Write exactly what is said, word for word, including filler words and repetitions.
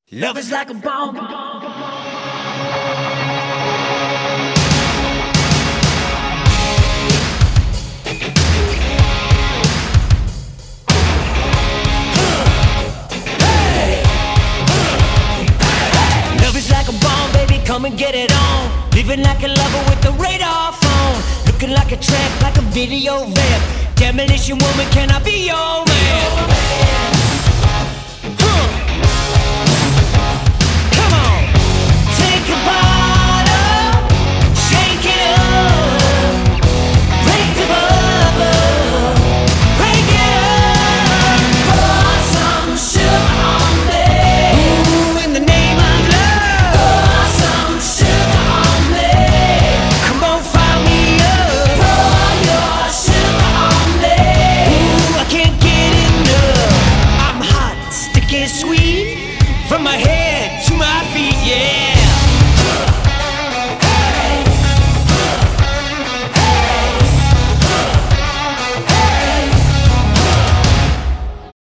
Love is like a bomb. Love is like a bomb, baby, come and get it on. Living like a lover with the radar phone. Looking like a tramp, like a video vamp. Demolition woman, can I be your man?